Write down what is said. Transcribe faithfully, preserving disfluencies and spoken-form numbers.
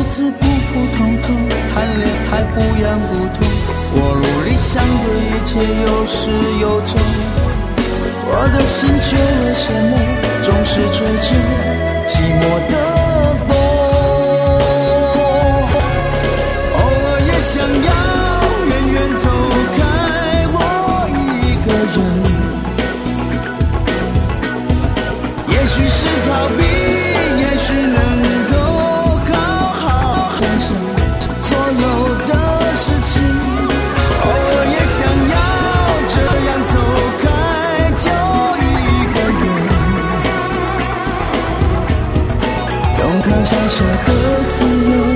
子普普通通，谈恋爱不痒不痛，我努力想对一切有始有终，我的心却为什么总是吹着寂寞的风，偶尔也想要远远走开我一个人，也许是逃避，也许能够好好分享所有的事情，偶尔也想要这样走开，就一个人，用飘下下的自由。